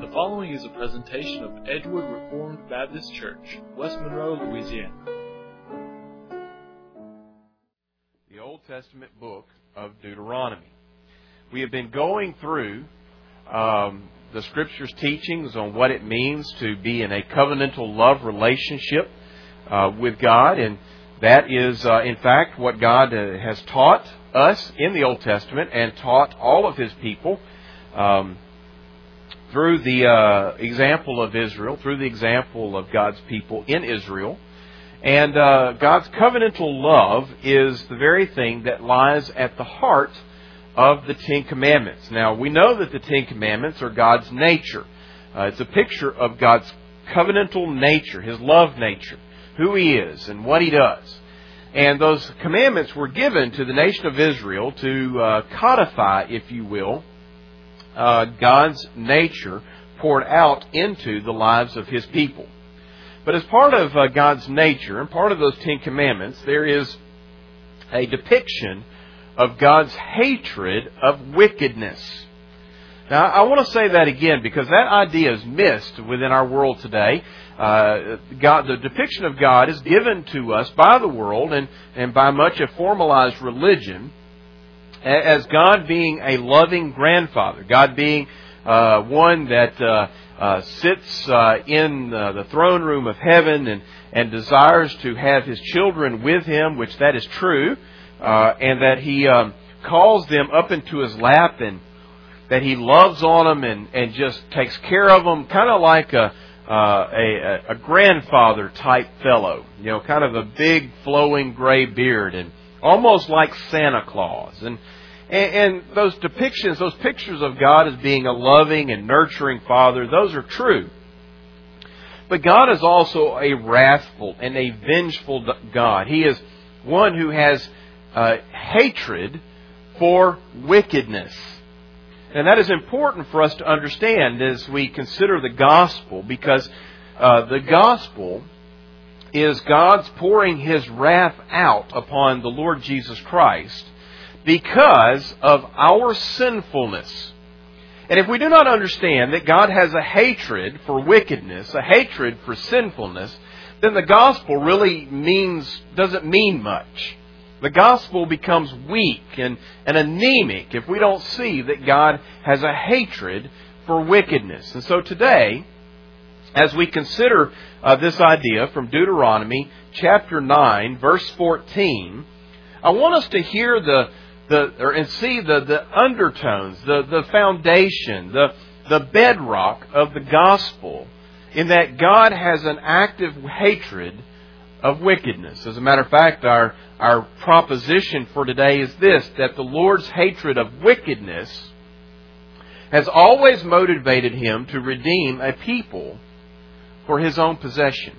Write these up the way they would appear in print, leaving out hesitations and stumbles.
The following is a presentation of Edgewood Reformed Baptist Church, West Monroe, Louisiana. The Old Testament book of Deuteronomy. We have been going through the Scripture's teachings on what it means to be in a covenantal love relationship with God, and that is, in fact, what God has taught us in the Old Testament and taught all of His people through the example of Israel, through the example of God's people in Israel. And God's covenantal love is the very thing that lies at the heart of the Ten Commandments. Now, we know that the Ten Commandments are God's nature. It's a picture of God's covenantal nature, His love nature, who He is and what He does. And those commandments were given to the nation of Israel to codify, if you will, God's nature poured out into the lives of His people. But as part of God's nature and part of those Ten Commandments, there is a depiction of God's hatred of wickedness. Now, I want to say that again because that idea is missed within our world today. The depiction of God is given to us by the world and by much a formalized religion as God being a loving grandfather, God being one that sits in the throne room of heaven and desires to have His children with Him, which that is true, and that He calls them up into His lap and that He loves on them and just takes care of them, kind of like a grandfather type fellow, kind of a big flowing gray beard and almost like Santa Claus. And those depictions, those pictures of God as being a loving and nurturing Father, those are true. But God is also a wrathful and a vengeful God. He is one who has hatred for wickedness. And that is important for us to understand as we consider the gospel, because the gospel is God's pouring His wrath out upon the Lord Jesus Christ because of our sinfulness. And if we do not understand that God has a hatred for wickedness, a hatred for sinfulness, then the gospel really doesn't mean much. The gospel becomes weak and anemic if we don't see that God has a hatred for wickedness. And so today, as we consider this idea from Deuteronomy chapter 9, verse 14, I want us to hear and see the undertones, the foundation, the bedrock of the gospel, in that God has an active hatred of wickedness. As a matter of fact, our proposition for today is this, that the Lord's hatred of wickedness has always motivated Him to redeem a people for His own possession.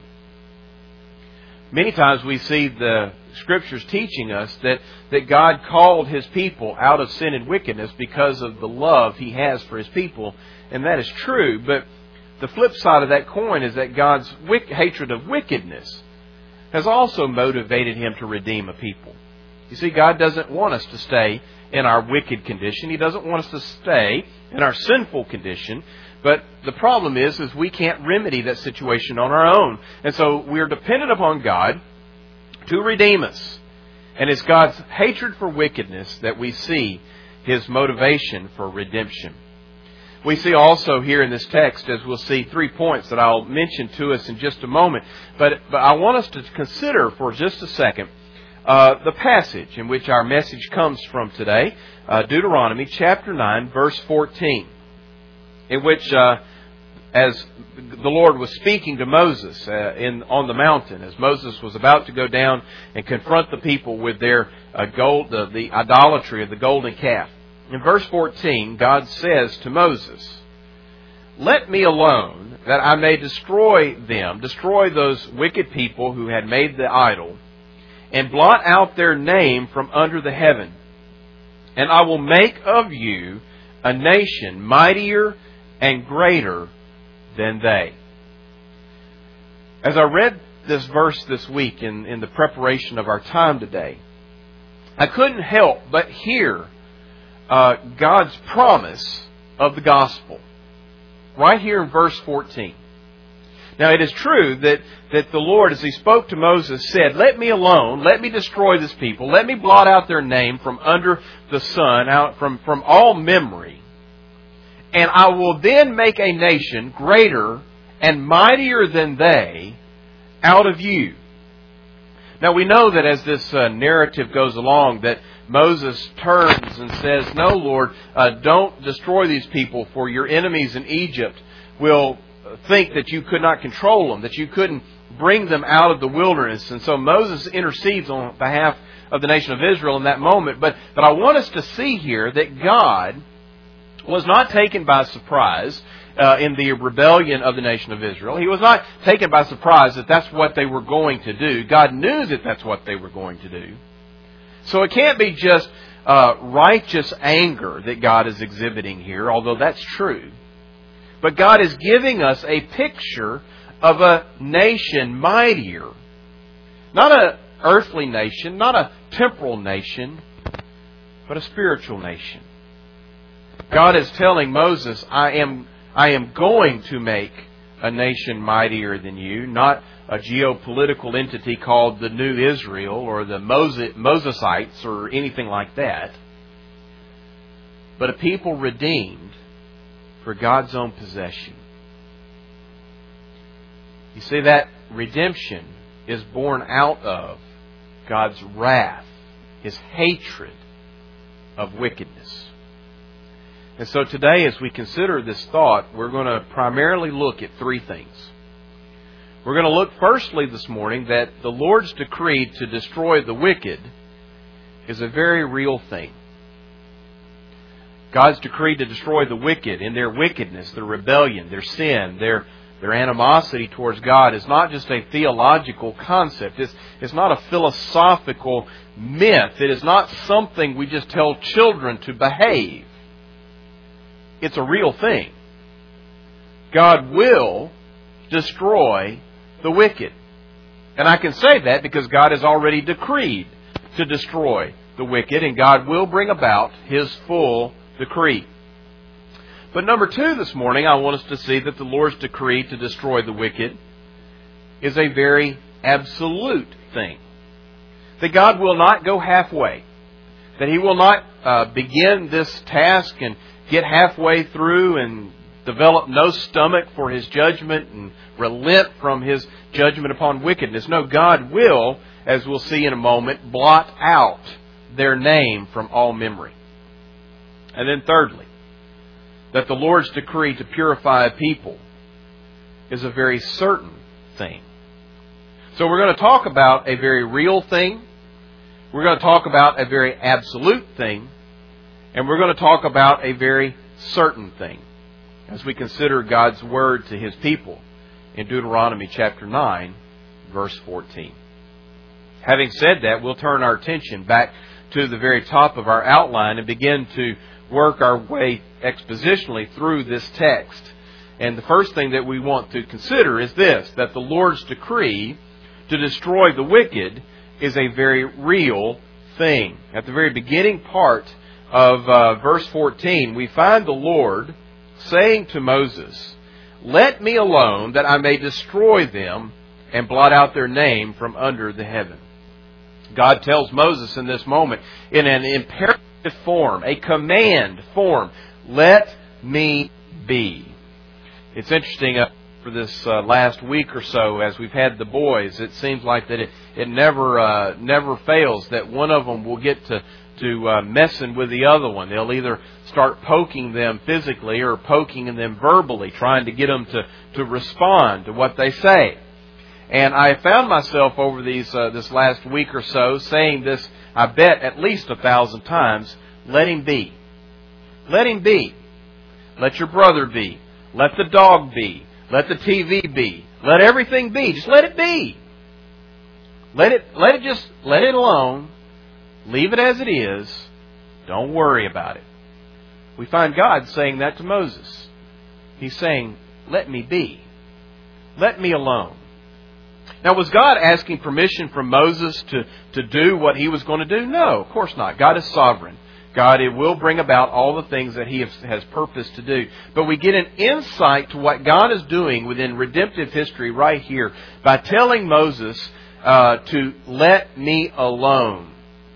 Many times we see the Scriptures teaching us that God called His people out of sin and wickedness because of the love He has for His people, and that is true. But the flip side of that coin is that God's hatred of wickedness has also motivated Him to redeem a people. You see, God doesn't want us to stay in our wicked condition. He doesn't want us to stay in our sinful condition. But the problem is we can't remedy that situation on our own. And so we're dependent upon God to redeem us. And it's God's hatred for wickedness that we see His motivation for redemption. We see also here in this text, as we'll see, 3 points that I'll mention to us in just a moment. But I want us to consider for just a second the passage in which our message comes from today, Deuteronomy chapter 9, verse 14, in which, as the Lord was speaking to Moses on the mountain, as Moses was about to go down and confront the people with their the idolatry of the golden calf. In verse 14, God says to Moses, "Let me alone, that I may destroy those wicked people who had made the idol, and blot out their name from under the heaven. And I will make of you a nation mightier and greater than they." As I read this verse this week in the preparation of our time today, I couldn't help but hear God's promise of the gospel. right here in verse 14. Now it is true that the Lord, as He spoke to Moses, said, "Let me alone, let me destroy this people, let me blot out their name from under the sun, out from all memory, and I will then make a nation greater and mightier than they out of you." Now we know that as this narrative goes along, that Moses turns and says, "No, Lord, don't destroy these people, for your enemies in Egypt will think that you could not control them, that you couldn't bring them out of the wilderness." And so Moses intercedes on behalf of the nation of Israel in that moment. But I want us to see here that God was not taken by surprise in the rebellion of the nation of Israel. He was not taken by surprise that that's what they were going to do. God knew that that's what they were going to do. So it can't be just righteous anger that God is exhibiting here, although that's true. But God is giving us a picture of a nation mightier. Not an earthly nation, not a temporal nation, but a spiritual nation. God is telling Moses, I am going to make a nation mightier than you, not a geopolitical entity called the New Israel or the Mosesites or anything like that, but a people redeemed for God's own possession. You see, that redemption is born out of God's wrath, His hatred of wickedness. And so today, as we consider this thought, we're going to primarily look at three things. We're going to look firstly this morning that the Lord's decree to destroy the wicked is a very real thing. God's decree to destroy the wicked in their wickedness, their rebellion, their sin, their animosity towards God is not just a theological concept. It's not a philosophical myth. It is not something we just tell children to behave. It's a real thing. God will destroy the wicked. And I can say that because God has already decreed to destroy the wicked, and God will bring about His full decree. But number two this morning, I want us to see that the Lord's decree to destroy the wicked is a very absolute thing. That God will not go halfway. That He will not begin this task and get halfway through and develop no stomach for His judgment and relent from His judgment upon wickedness. No, God will, as we'll see in a moment, blot out their name from all memory. And then thirdly, that the Lord's decree to purify a people is a very certain thing. So we're going to talk about a very real thing. We're going to talk about a very absolute thing. And we're going to talk about a very certain thing as we consider God's word to His people in Deuteronomy chapter 9, verse 14. Having said that, we'll turn our attention back to the very top of our outline and begin to work our way expositionally through this text. And the first thing that we want to consider is this, that the Lord's decree to destroy the wicked is a very real thing. At the very beginning part of verse 14, we find the Lord saying to Moses, "Let me alone that I may destroy them and blot out their name from under the heaven." God tells Moses in this moment in an imperative form, a command form, "Let me be." It's interesting, for this last week or so, as we've had the boys, it seems like that it never fails that one of them will get to messing with the other one. They'll either start poking them physically or poking them verbally, trying to get them to respond to what they say. And I found myself over this last week or so saying this, I bet at least 1,000 times, let him be. Let him be. Let your brother be. Let the dog be. Let the TV be. Let everything be. Just let it be. Let it alone. Leave it as it is. Don't worry about it. We find God saying that to Moses. He's saying, let me be. Let me alone. Now, was God asking permission from Moses to do what he was going to do? No, of course not. God is sovereign. God will bring about all the things that He has purposed to do. But we get an insight to what God is doing within redemptive history right here by telling Moses to let me alone.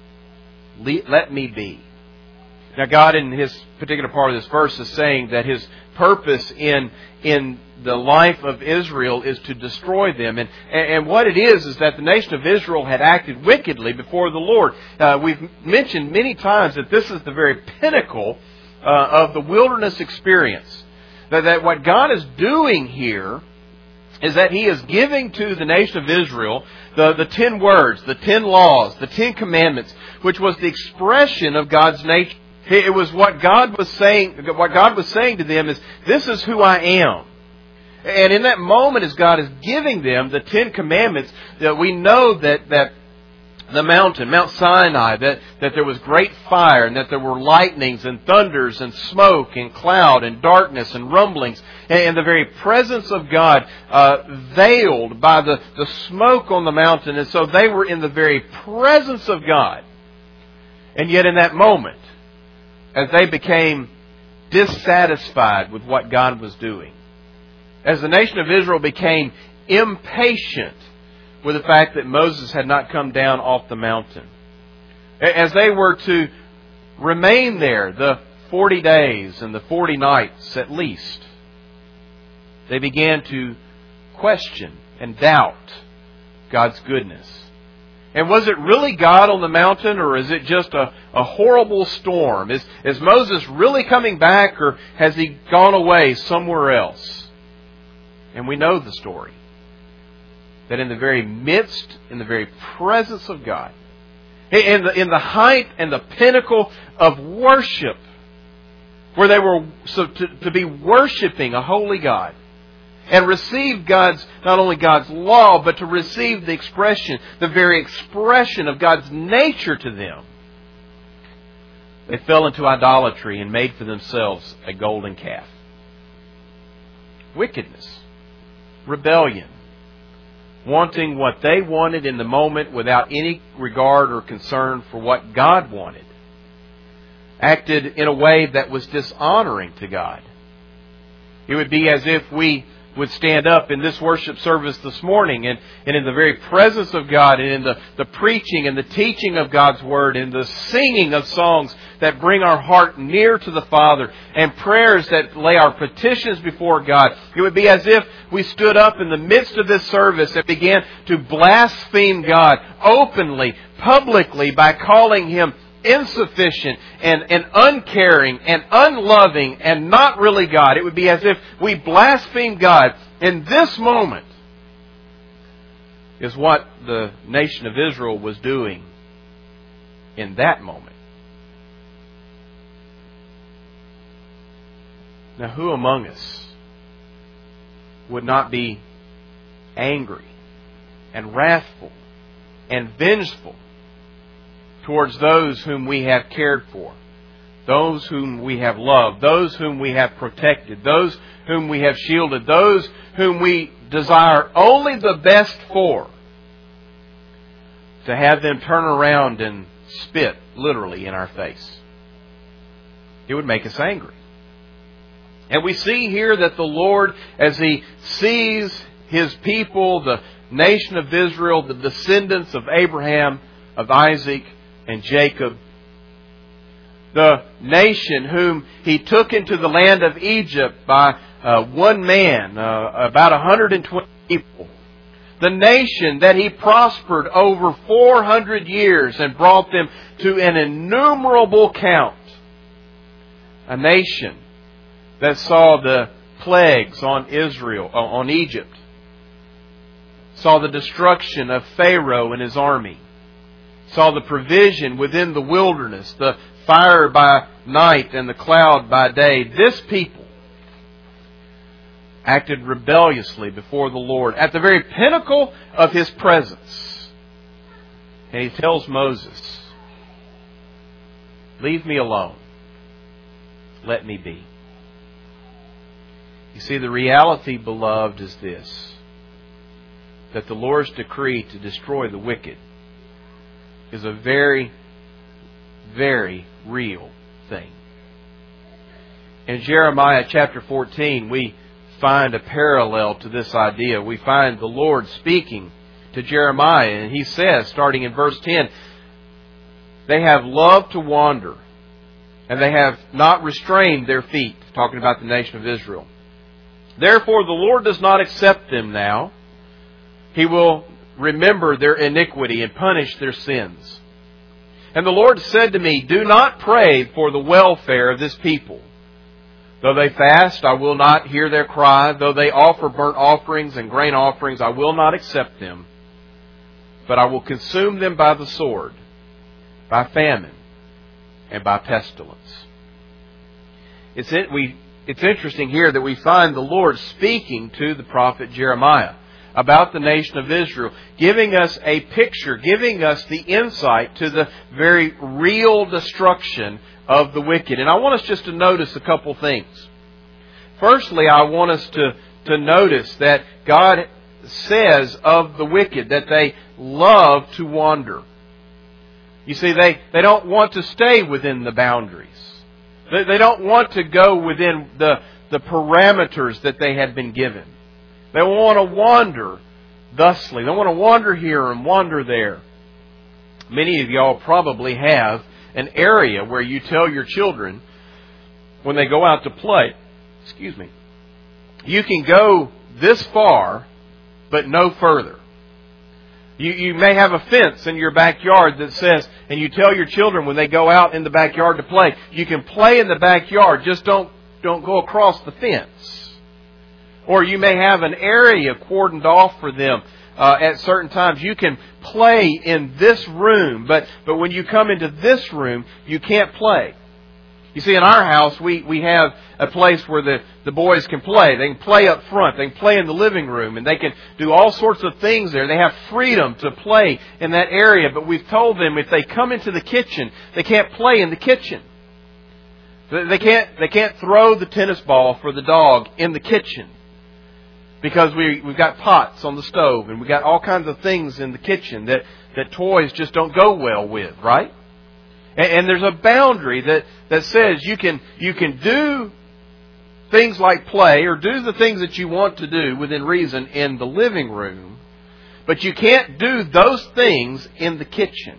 Let me be. Now God in His particular part of this verse is saying that His purpose in the life of Israel is to destroy them. And what it is that the nation of Israel had acted wickedly before the Lord. We've mentioned many times that this is the very pinnacle of the wilderness experience. That what God is doing here is that He is giving to the nation of Israel the 10 words, the 10 laws, the 10 commandments, which was the expression of God's nature. It was what God was saying. What God was saying to them is, "This is who I am." And in that moment, as God is giving them the 10 commandments, that we know that the mountain, Mount Sinai, that there was great fire, and that there were lightnings and thunders and smoke and cloud and darkness and rumblings, and the very presence of God veiled by the smoke on the mountain, and so they were in the very presence of God. And yet, in that moment, as they became dissatisfied with what God was doing, as the nation of Israel became impatient with the fact that Moses had not come down off the mountain, as they were to remain there the 40 days and the 40 nights at least, they began to question and doubt God's goodness. And was it really God on the mountain, or is it just a horrible storm? Is Moses really coming back, or has he gone away somewhere else? And we know the story. That in the very midst, in the very presence of God, in the height and the pinnacle of worship, where they were to be worshiping a holy God, and receive not only God's law, but to receive the very expression of God's nature to them, they fell into idolatry and made for themselves a golden calf. Wickedness, rebellion, wanting what they wanted in the moment without any regard or concern for what God wanted, acted in a way that was dishonoring to God. It would be as if we would stand up in this worship service this morning and in the very presence of God, and in the preaching and the teaching of God's Word, and the singing of songs that bring our heart near to the Father, and prayers that lay our petitions before God. It would be as if we stood up in the midst of this service and began to blaspheme God openly, publicly, by calling Him insufficient and uncaring and unloving and not really God. It would be as if we blaspheme God. In this moment is what the nation of Israel was doing in that moment. Now, who among us would not be angry and wrathful and vengeful towards those whom we have cared for, those whom we have loved, those whom we have protected, those whom we have shielded, those whom we desire only the best for, to have them turn around and spit literally in our face? It would make us angry. And we see here that the Lord, as He sees His people, the nation of Israel, the descendants of Abraham, of Isaac, and Jacob, the nation whom He took into the land of Egypt by one man, about 120 people, the nation that He prospered over 400 years and brought them to an innumerable count, a nation that saw the plagues on Israel, on Egypt, saw the destruction of Pharaoh and his army, saw the provision within the wilderness, the fire by night and the cloud by day. This people acted rebelliously before the Lord at the very pinnacle of His presence. And He tells Moses, "Leave me alone. Let me be." You see, the reality, beloved, is this: that the Lord's decree to destroy the wicked is a very, very real thing. In Jeremiah chapter 14, we find a parallel to this idea. We find the Lord speaking to Jeremiah, and He says, starting in verse 10, "They have loved to wander, and they have not restrained their feet," talking about the nation of Israel. "Therefore the Lord does not accept them now. He will remember their iniquity and punish their sins. And the Lord said to me, do not pray for the welfare of this people. Though they fast, I will not hear their cry. Though they offer burnt offerings and grain offerings, I will not accept them. But I will consume them by the sword, by famine, and by pestilence." It's interesting here that we find the Lord speaking to the prophet Jeremiah about the nation of Israel, giving us a picture, giving us the insight to the very real destruction of the wicked. And I want us just to notice a couple things. Firstly, I want us to notice that God says of the wicked that they love to wander. You see, they don't want to stay within the boundaries. They don't want to go within the parameters that they have been given. They want to wander thusly. They want to wander here and wander there. Many of y'all probably have an area where you tell your children when they go out to play, you can go this far, but no further. You may have a fence in your backyard that says, and you tell your children when they go out in the backyard to play, you can play in the backyard, just don't go across the fence. Or you may have an area cordoned off for them at certain times. You can play in this room, but when you come into this room, you can't play. You see, in our house, we have a place where the boys can play. They can play up front. They can play in the living room, and they can do all sorts of things there. They have freedom to play in that area, but we've told them if they come into the kitchen, they can't play in the kitchen. They can't throw the tennis ball for the dog in the kitchen, because we've got pots on the stove and we've got all kinds of things in the kitchen that toys just don't go well with, right? And there's a boundary that says you can do things like play or do the things that you want to do within reason in the living room, but you can't do those things in the kitchen.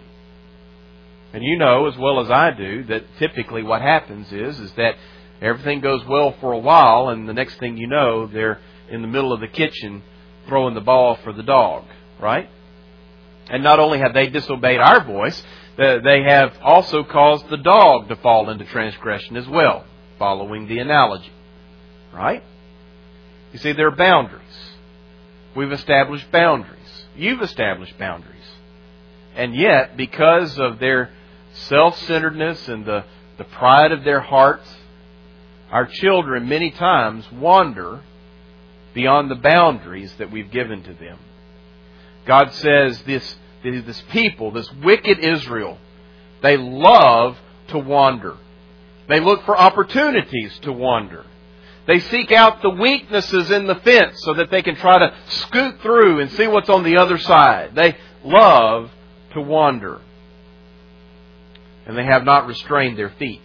And you know as well as I do that typically what happens is that everything goes well for a while, and the next thing you know, they're in the middle of the kitchen throwing the ball for the dog, right? And not only have they disobeyed our voice, they have also caused the dog to fall into transgression as well, following the analogy, right? You see, there are boundaries. We've established boundaries. You've established boundaries. And yet, because of their self-centeredness and the pride of their hearts, our children many times wander beyond the boundaries that we've given to them. God says this people, this wicked Israel, they love to wander. They look for opportunities to wander. They seek out the weaknesses in the fence so that they can try to scoot through and see what's on the other side. They love to wander. And they have not restrained their feet.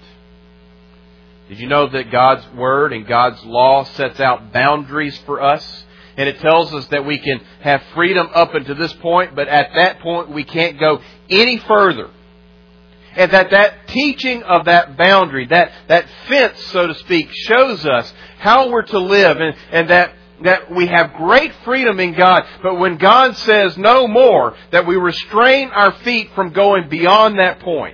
Did you know that God's Word and God's law sets out boundaries for us? And it tells us that we can have freedom up until this point, but at that point we can't go any further. And that teaching of that boundary, that fence, so to speak, shows us how we're to live, and that we have great freedom in God. But when God says no more, that we restrain our feet from going beyond that point.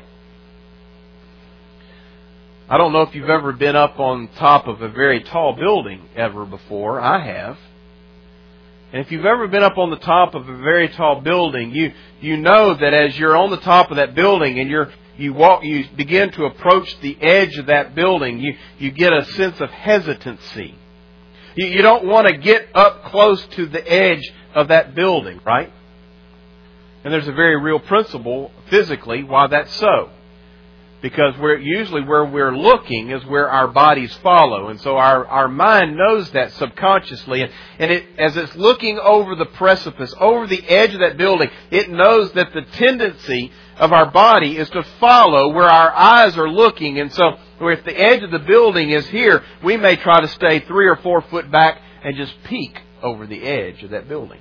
I don't know if you've ever been up on top of a very tall building ever before. I have. And if you've ever been up on the top of a very tall building, you know that as you're on the top of that building and you begin to approach the edge of that building, you get a sense of hesitancy. You don't want to get up close to the edge of that building, right? And there's a very real principle physically why that's so. Because usually where we're looking is where our bodies follow. And so our mind knows that subconsciously. And as it's looking over the precipice, over the edge of that building, it knows that the tendency of our body is to follow where our eyes are looking. And so if the edge of the building is here, we may try to stay 3 or 4 foot back and just peek over the edge of that building.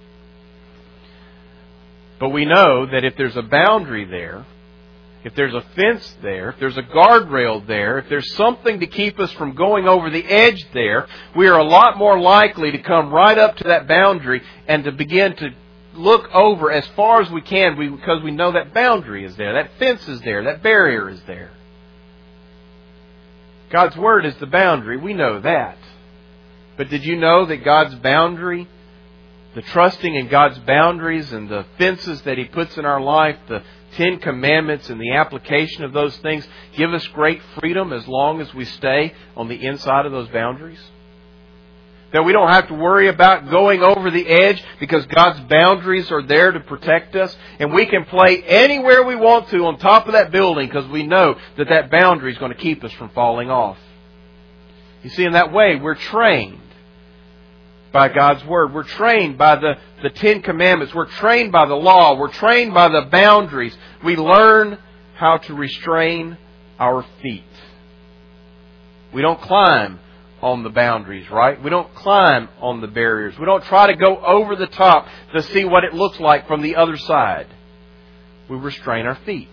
But we know that if there's a boundary there, if there's a fence there, if there's a guardrail there, if there's something to keep us from going over the edge there, we are a lot more likely to come right up to that boundary and to begin to look over as far as we can because we know that boundary is there, that fence is there, that barrier is there. God's Word is the boundary. We know that. But did you know that God's boundary, the trusting in God's boundaries and the fences that He puts in our life, the 10 Commandments and the application of those things give us great freedom as long as we stay on the inside of those boundaries? That we don't have to worry about going over the edge because God's boundaries are there to protect us. And we can play anywhere we want to on top of that building because we know that that boundary is going to keep us from falling off. You see, in that way, we're trained by God's Word. We're trained by the 10 Commandments. We're trained by the law. We're trained by the boundaries. We learn how to restrain our feet. We don't climb on the boundaries, right? We don't climb on the barriers. We don't try to go over the top to see what it looks like from the other side. We restrain our feet.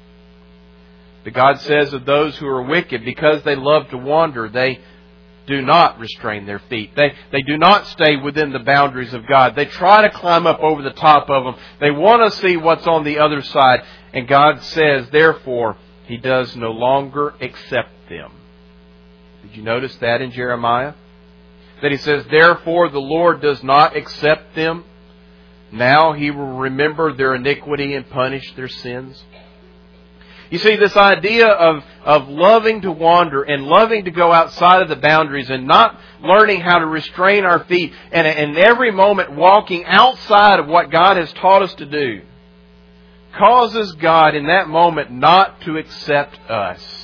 But God says of those who are wicked, because they love to wander, they do not restrain their feet. They do not stay within the boundaries of God. They try to climb up over the top of them. They want to see what's on the other side. And God says, therefore, He does no longer accept them. Did you notice that in Jeremiah? That He says, therefore the Lord does not accept them. Now He will remember their iniquity and punish their sins. You see, this idea of loving to wander and loving to go outside of the boundaries and not learning how to restrain our feet and every moment walking outside of what God has taught us to do causes God in that moment not to accept us.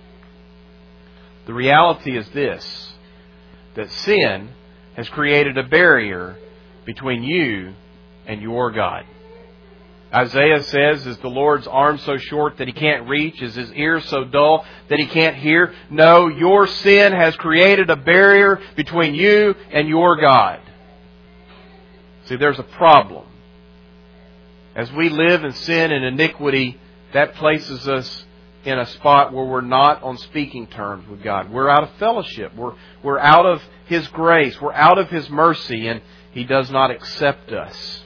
The reality is this, that sin has created a barrier between you and your God. Isaiah says, is the Lord's arm so short that He can't reach? Is His ear so dull that He can't hear? No, your sin has created a barrier between you and your God. See, there's a problem. As we live in sin and iniquity, that places us in a spot where we're not on speaking terms with God. We're out of fellowship. We're out of His grace. We're out of His mercy, and He does not accept us.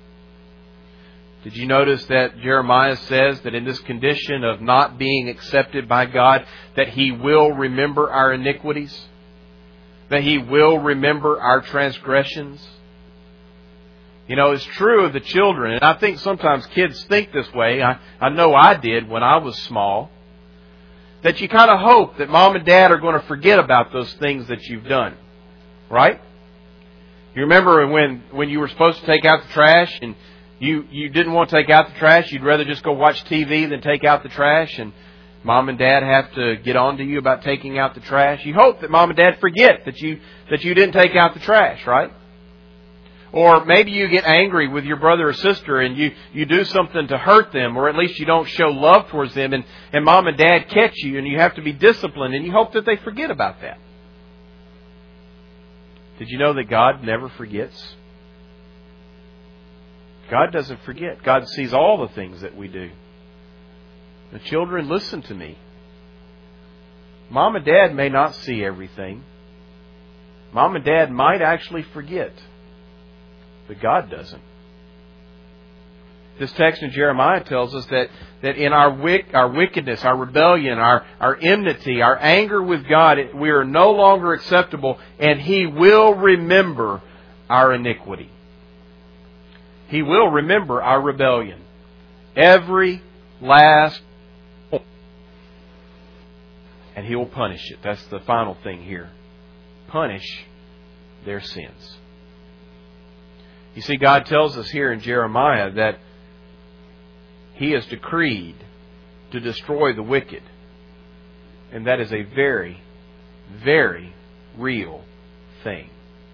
Did you notice that Jeremiah says that in this condition of not being accepted by God, that He will remember our iniquities? That He will remember our transgressions? You know, it's true of the children, and I think sometimes kids think this way. I know I did when I was small. That you kind of hope that mom and dad are going to forget about those things that you've done. Right? You remember when you were supposed to take out the trash and you didn't want to take out the trash, you'd rather just go watch TV than take out the trash, and mom and dad have to get on to you about taking out the trash. You hope that mom and dad forget that you didn't take out the trash, right? Or maybe you get angry with your brother or sister and you do something to hurt them, or at least you don't show love towards them, and mom and dad catch you and you have to be disciplined, and you hope that they forget about that. Did you know that God never forgets? God doesn't forget. God sees all the things that we do. The children, listen to me. Mom and dad may not see everything. Mom and dad might actually forget. But God doesn't. This text in Jeremiah tells us that in our wickedness, our rebellion, our enmity, our anger with God, we are no longer acceptable, and He will remember our iniquity. He will remember our rebellion. Every last one. And He will punish it. That's the final thing here. Punish their sins. You see, God tells us here in Jeremiah that He has decreed to destroy the wicked. And that is a very, very real thing.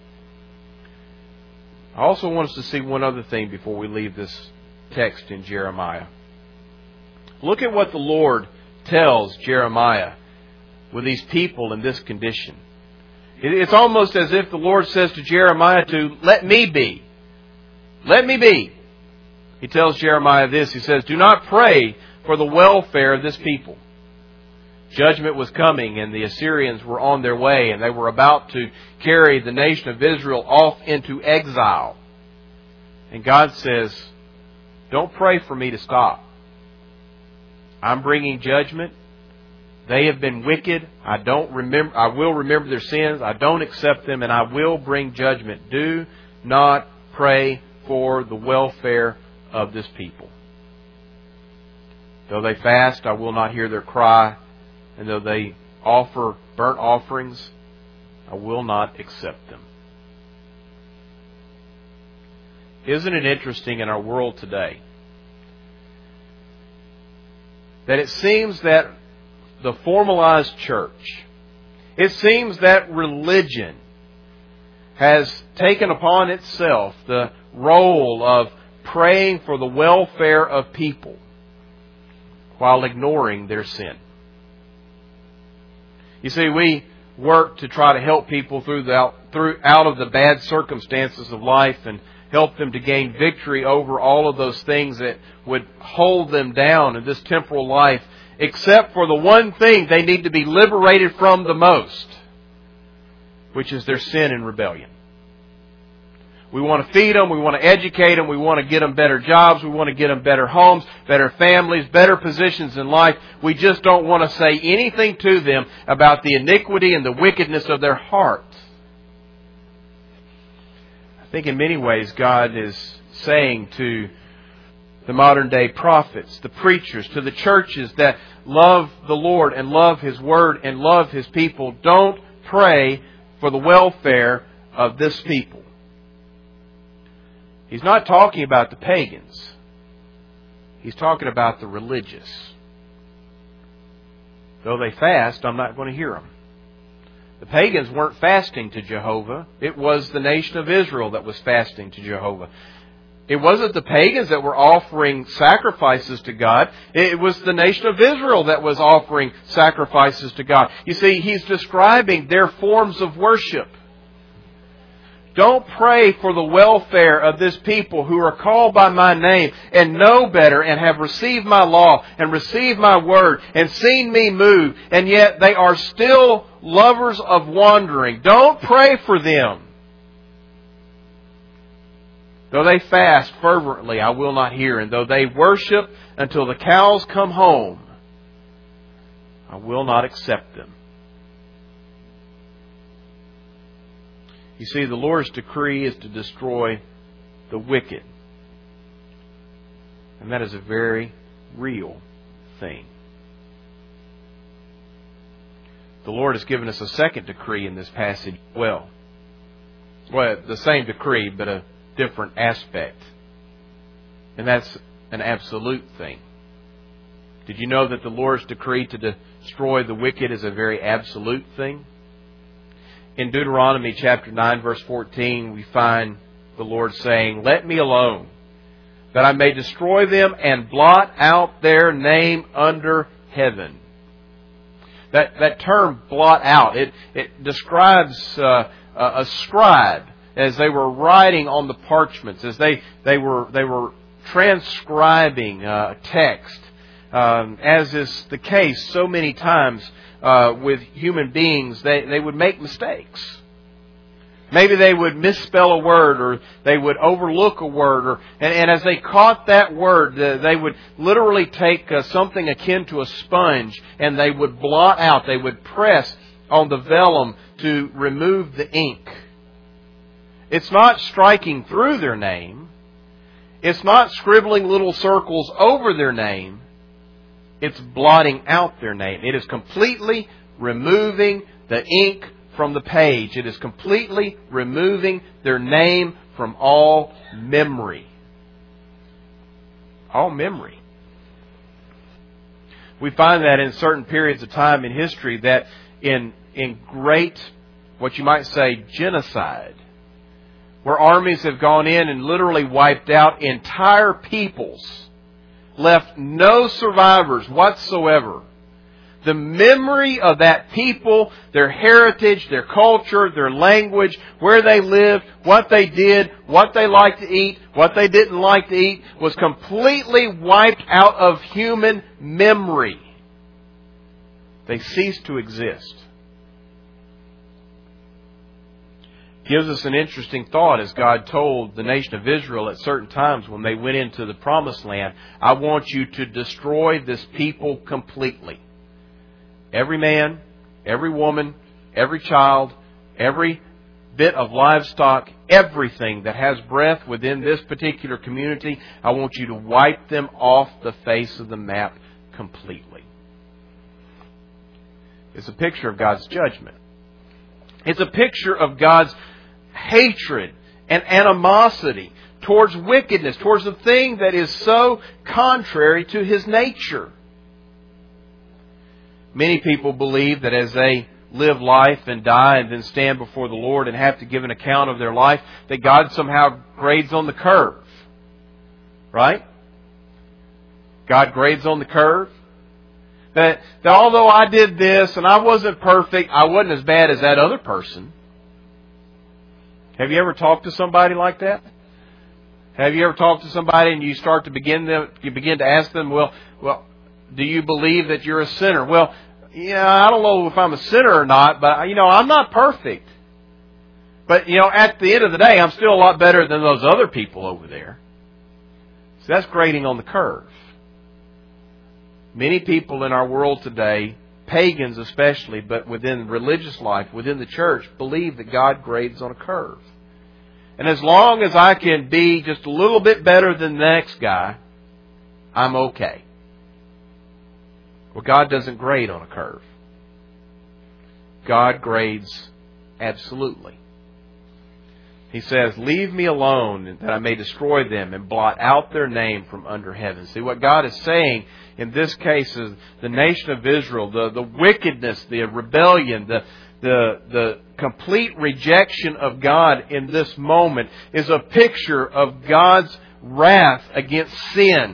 I also want us to see one other thing before we leave this text in Jeremiah. Look at what the Lord tells Jeremiah with these people in this condition. It's almost as if the Lord says to Jeremiah to let me be. Let me be. He tells Jeremiah this. He says, do not pray for the welfare of this people. Judgment was coming and the Assyrians were on their way and they were about to carry the nation of Israel off into exile. And God says, don't pray for me to stop. I'm bringing judgment. They have been wicked. I will remember their sins. I don't accept them and I will bring judgment. Do not pray for the welfare of this people. Though they fast, I will not hear their cry. And though they offer burnt offerings, I will not accept them. Isn't it interesting in our world today that it seems that the formalized church, it seems that religion has taken upon itself the role of praying for the welfare of people while ignoring their sin. You see, we work to try to help people out of the bad circumstances of life and help them to gain victory over all of those things that would hold them down in this temporal life, except for the one thing they need to be liberated from the most, which is their sin and rebellion. We want to feed them, we want to educate them, we want to get them better jobs, we want to get them better homes, better families, better positions in life. We just don't want to say anything to them about the iniquity and the wickedness of their heart. I think in many ways God is saying to the modern day prophets, the preachers, to the churches that love the Lord and love His Word and love His people, don't pray for the welfare of this people. He's not talking about the pagans. He's talking about the religious. Though they fast, I'm not going to hear them. The pagans weren't fasting to Jehovah. It was the nation of Israel that was fasting to Jehovah. It wasn't the pagans that were offering sacrifices to God. It was the nation of Israel that was offering sacrifices to God. You see, He's describing their forms of worship. Don't pray for the welfare of this people who are called by my name and know better and have received my law and received my word and seen me move, and yet they are still lovers of wandering. Don't pray for them. Though they fast fervently, I will not hear. And though they worship until the cows come home, I will not accept them. You see, the Lord's decree is to destroy the wicked. And that is a very real thing. The Lord has given us a second decree in this passage. Well, the same decree, but a different aspect. And that's an absolute thing. Did you know that the Lord's decree to destroy the wicked is a very absolute thing? In Deuteronomy chapter 9, verse 14, we find the Lord saying, "Let me alone, that I may destroy them and blot out their name under heaven." That term, blot out, it describes a scribe as they were writing on the parchments, as they were transcribing text, as is the case so many times with human beings. They would make mistakes. Maybe they would misspell a word, or they would overlook a word, and as they caught that word, they would literally take something akin to a sponge, and they would blot out, they would press on the vellum to remove the ink. It's not striking through their name. It's not scribbling little circles over their name. It's blotting out their name. It is completely removing the ink from the page. It is completely removing their name from all memory. All memory. We find that in certain periods of time in history that in great, what you might say, genocide, where armies have gone in and literally wiped out entire peoples, left no survivors whatsoever. The memory of that people, their heritage, their culture, their language, where they lived, what they did, what they liked to eat, what they didn't like to eat, was completely wiped out of human memory. They ceased to exist. Gives us an interesting thought as God told the nation of Israel at certain times when they went into the Promised Land, I want you to destroy this people completely. Every man, every woman, every child, every bit of livestock, everything that has breath within this particular community, I want you to wipe them off the face of the map completely. It's a picture of God's judgment. It's a picture of God's hatred and animosity towards wickedness, towards the thing that is so contrary to His nature. Many people believe that as they live life and die and then stand before the Lord and have to give an account of their life, that God somehow grades on the curve. Right? God grades on the curve. That although I did this and I wasn't perfect, I wasn't as bad as that other person. Have you ever talked to somebody like that? Have you ever talked to somebody and you begin to ask them, well, do you believe that you're a sinner? Well, yeah, I don't know if I'm a sinner or not, but I'm not perfect. But at the end of the day, I'm still a lot better than those other people over there. So that's grading on the curve. Many people in our world today, pagans especially, but within religious life, within the church, believe that God grades on a curve. And as long as I can be just a little bit better than the next guy, I'm okay. Well, God doesn't grade on a curve. God grades absolutely. He says, leave me alone that I may destroy them and blot out their name from under heaven. See, what God is saying in this case is the nation of Israel, the wickedness, the rebellion, the complete rejection of God in this moment is a picture of God's wrath against sin.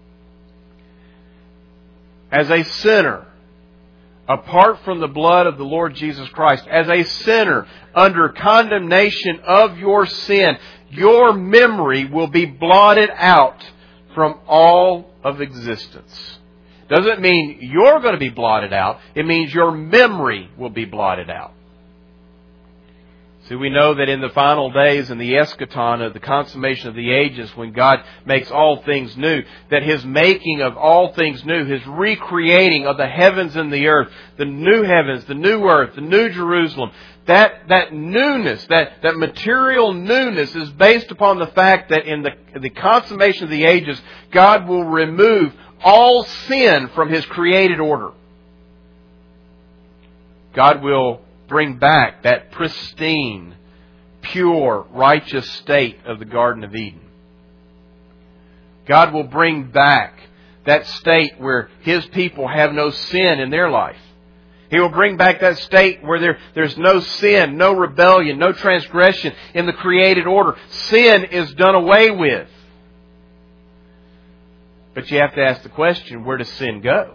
As a sinner, apart from the blood of the Lord Jesus Christ, as a sinner under condemnation of your sin, your memory will be blotted out from all of existence. Doesn't mean you're going to be blotted out. It means your memory will be blotted out. See, we know that in the final days, in the eschaton of the consummation of the ages, when God makes all things new, that His making of all things new, His recreating of the heavens and the earth, the new heavens, the new earth, the new Jerusalem, that newness, that material newness is based upon the fact that in the consummation of the ages, God will remove all sin from His created order. God will bring back that pristine, pure, righteous state of the Garden of Eden. God will bring back that state where His people have no sin in their life. He will bring back that state where there's no sin, no rebellion, no transgression in the created order. Sin is done away with. But you have to ask the question, where does sin go?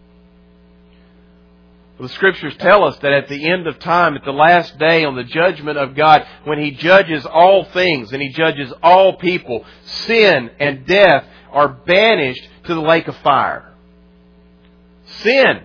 Well, the Scriptures tell us that at the end of time, at the last day on the judgment of God, when He judges all things and He judges all people, sin and death are banished to the lake of fire. Sin.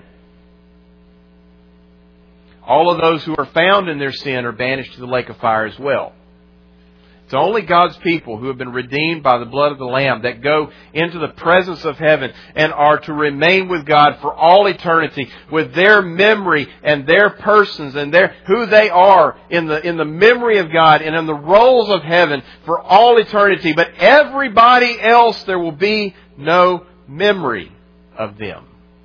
All of those who are found in their sin are banished to the lake of fire as well. It's only God's people who have been redeemed by the blood of the Lamb that go into the presence of heaven and are to remain with God for all eternity with their memory and their persons and who they are in the memory of God and in the rolls of heaven for all eternity. But everybody else, there will be no memory of them.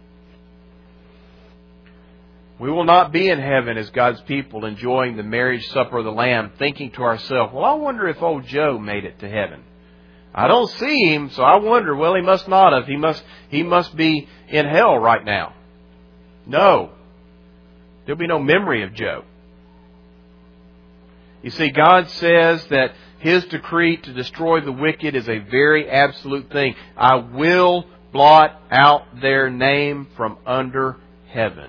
We will not be in heaven as God's people enjoying the marriage supper of the Lamb, thinking to ourselves, well, I wonder if old Joe made it to heaven. I don't see him, so I wonder, well, he must not have. He must be in hell right now. No. There'll be no memory of Job. You see, God says that His decree to destroy the wicked is a very absolute thing. I will blot out their name from under heaven.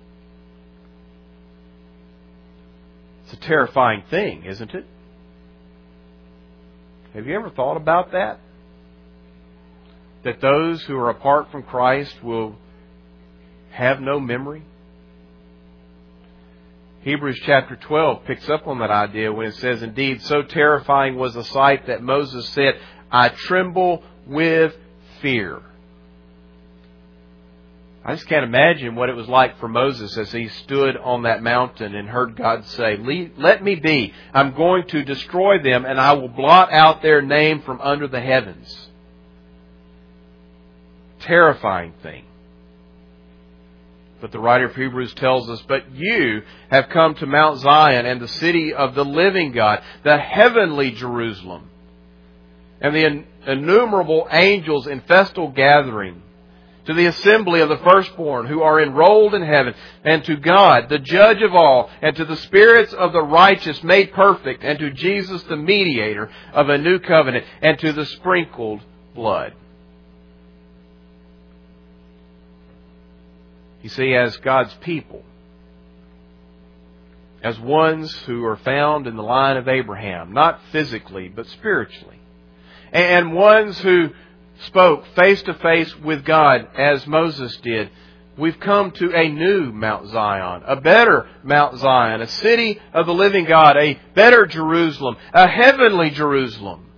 It's a terrifying thing, isn't it? Have you ever thought about that? That those who are apart from Christ will have no memory? Hebrews chapter 12 picks up on that idea when it says, indeed, so terrifying was the sight that Moses said, I tremble with fear. I just can't imagine what it was like for Moses as he stood on that mountain and heard God say, let me be. I'm going to destroy them and I will blot out their name from under the heavens. Terrifying thing. But the writer of Hebrews tells us, but you have come to Mount Zion and the city of the living God, the heavenly Jerusalem, and the innumerable angels in festal gathering, to the assembly of the firstborn who are enrolled in heaven, and to God, the judge of all, and to the spirits of the righteous made perfect, and to Jesus, the mediator of a new covenant, and to the sprinkled blood. You see, as God's people, as ones who are found in the line of Abraham, not physically, but spiritually, and ones who spoke face to face with God as Moses did, we've come to a new Mount Zion, a better Mount Zion, a city of the living God, a better Jerusalem, a heavenly Jerusalem.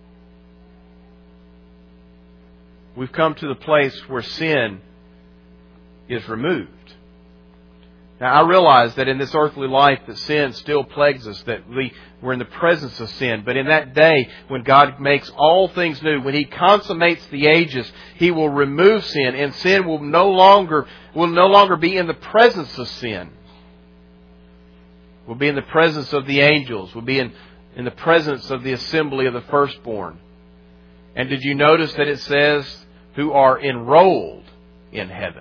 We've come to the place where sin is removed. Now, I realize that in this earthly life that sin still plagues us, that we're in the presence of sin. But in that day, when God makes all things new, when He consummates the ages, He will remove sin, and sin will no longer be in the presence of sin. We'll be in the presence of the angels. We'll be in the presence of the assembly of the firstborn. And did you notice that it says, who are enrolled in heaven?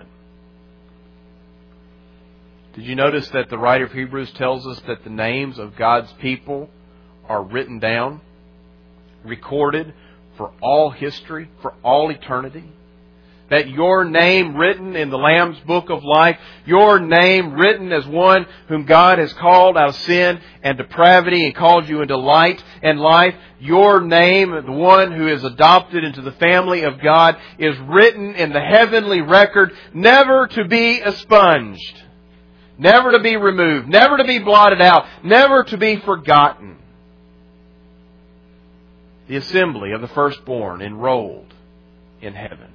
Did you notice that the writer of Hebrews tells us that the names of God's people are written down, recorded for all history, for all eternity? That your name written in the Lamb's book of life, your name written as one whom God has called out of sin and depravity and called you into light and life, your name, the one who is adopted into the family of God, is written in the heavenly record, never to be expunged. Never to be removed, never to be blotted out, never to be forgotten. The assembly of the firstborn enrolled in heaven.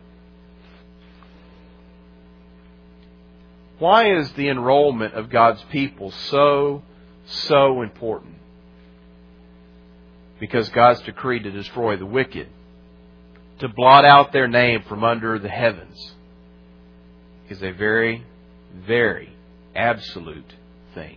Why is the enrollment of God's people so important? Because God's decreed to destroy the wicked, to blot out their name from under the heavens, is a very, very absolute thing.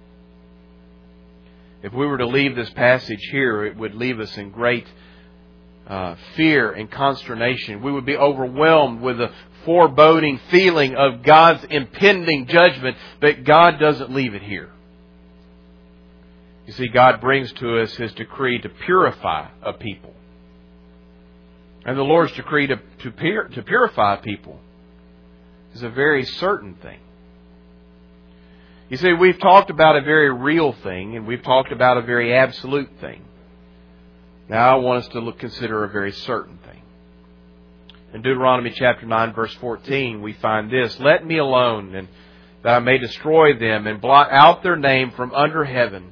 If we were to leave this passage here, it would leave us in great fear and consternation. We would be overwhelmed with a foreboding feeling of God's impending judgment, but God doesn't leave it here. You see, God brings to us His decree to purify a people. And the Lord's decree to purify people is a very certain thing. You see, we've talked about a very real thing, and we've talked about a very absolute thing. Now I want us to consider a very certain thing. In Deuteronomy chapter 9, verse 14, we find this, let me alone, and that I may destroy them, and blot out their name from under heaven.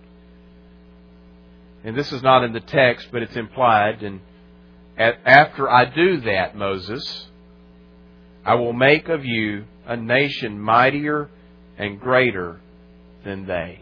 And this is not in the text, but it's implied. And after I do that, Moses, I will make of you a nation mightier and greater than they.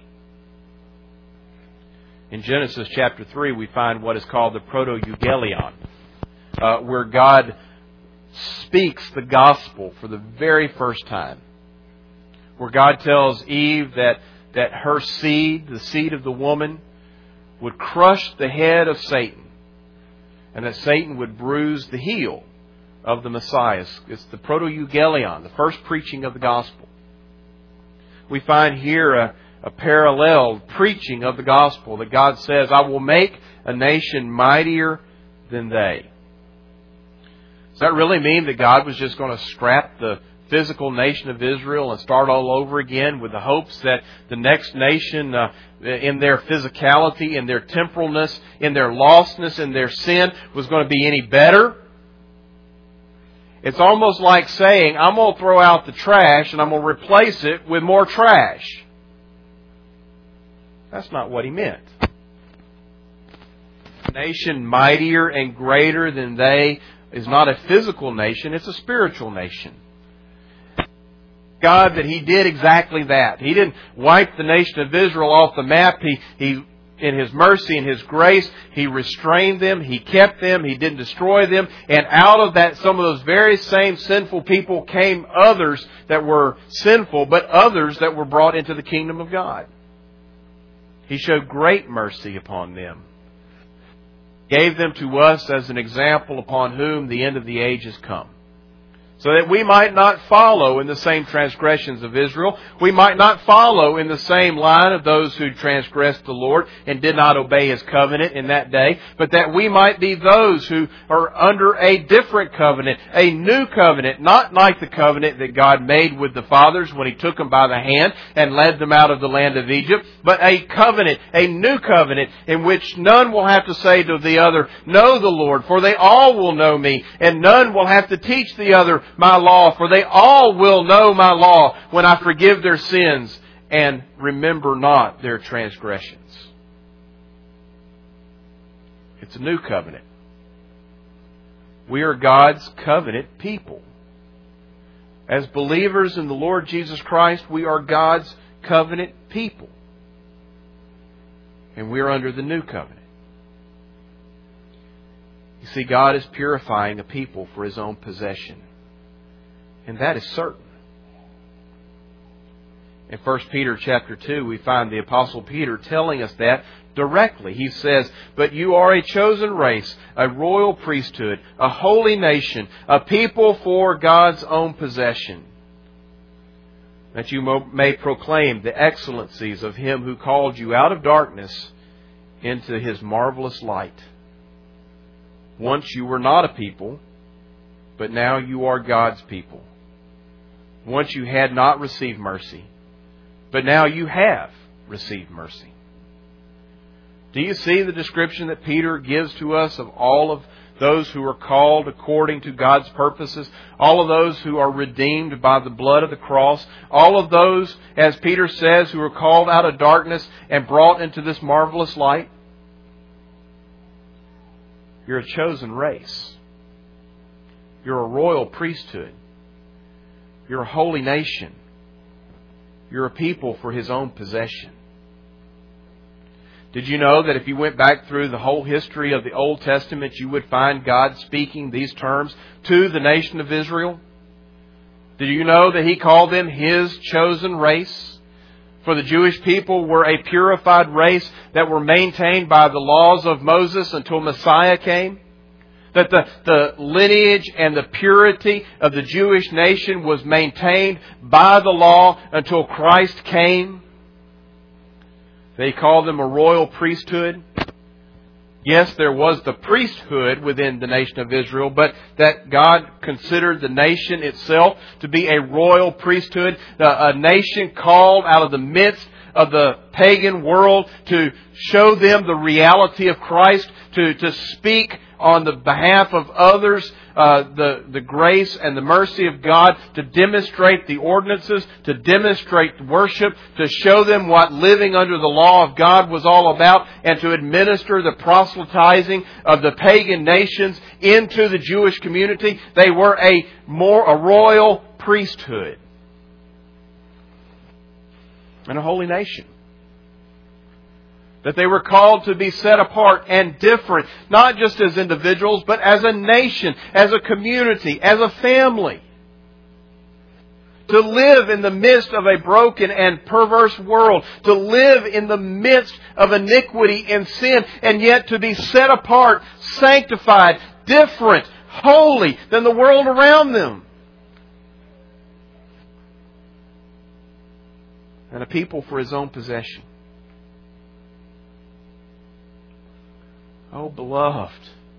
In Genesis chapter 3, we find what is called the proto-euangelion, where God speaks the gospel for the very first time. Where God tells Eve that her seed, the seed of the woman, would crush the head of Satan. and that Satan would bruise the heel of the Messiah. It's the proto-euangelion, the first preaching of the gospel. We find here a parallel preaching of the gospel that God says, I will make a nation mightier than they. Does that really mean that God was just going to scrap the physical nation of Israel and start all over again with the hopes that the next nation, in their physicality, in their temporalness, in their lostness, in their sin, was going to be any better? It's almost like saying, I'm going to throw out the trash and I'm going to replace it with more trash. That's not what He meant. A nation mightier and greater than they is not a physical nation, it's a spiritual nation. God, that He did exactly that. He didn't wipe the nation of Israel off the map. He in His mercy and His grace, He restrained them, He kept them, He didn't destroy them. And out of that, some of those very same sinful people came others that were sinful, but others that were brought into the kingdom of God. He showed great mercy upon them. Gave them to us as an example upon whom the end of the age has come. So that we might not follow in the same transgressions of Israel. We might not follow in the same line of those who transgressed the Lord and did not obey His covenant in that day. But that we might be those who are under a different covenant, a new covenant, not like the covenant that God made with the fathers when He took them by the hand and led them out of the land of Egypt. But a covenant, a new covenant, in which none will have to say to the other, know the Lord, for they all will know me. And none will have to teach the other my law, for they all will know my law when I forgive their sins and remember not their transgressions. It's a new covenant. We are God's covenant people. As believers in the Lord Jesus Christ, we are God's covenant people. And we are under the new covenant. You see, God is purifying a people for His own possession. And that is certain. In 1 Peter chapter 2, we find the Apostle Peter telling us that directly. He says, but you are a chosen race, a royal priesthood, a holy nation, a people for God's own possession, that you may proclaim the excellencies of Him who called you out of darkness into His marvelous light. Once you were not a people, but now you are God's people. Once you had not received mercy, but now you have received mercy. Do you see the description that Peter gives to us of all of those who are called according to God's purposes? All of those who are redeemed by the blood of the cross? All of those, as Peter says, who are called out of darkness and brought into this marvelous light? You're a chosen race. You're a royal priesthood. You're a holy nation. You're a people for His own possession. Did you know that if you went back through the whole history of the Old Testament, you would find God speaking these terms to the nation of Israel? Did you know that He called them His chosen race? For the Jewish people were a purified race that were maintained by the laws of Moses until Messiah came? That the lineage and the purity of the Jewish nation was maintained by the law until Christ came. They called them a royal priesthood. Yes, there was the priesthood within the nation of Israel, but that God considered the nation itself to be a royal priesthood, a nation called out of the midst of the pagan world to show them the reality of Christ, to speak on the behalf of others, the grace and the mercy of God, to demonstrate the ordinances, to demonstrate worship, to show them what living under the law of God was all about, and to administer the proselytizing of the pagan nations into the Jewish community. They were a royal priesthood and a holy nation. That they were called to be set apart and different, not just as individuals, but as a nation, as a community, as a family. To live in the midst of a broken and perverse world. To live in the midst of iniquity and sin. And yet to be set apart, sanctified, different, holy than the world around them. And a people for His own possession. Oh, beloved.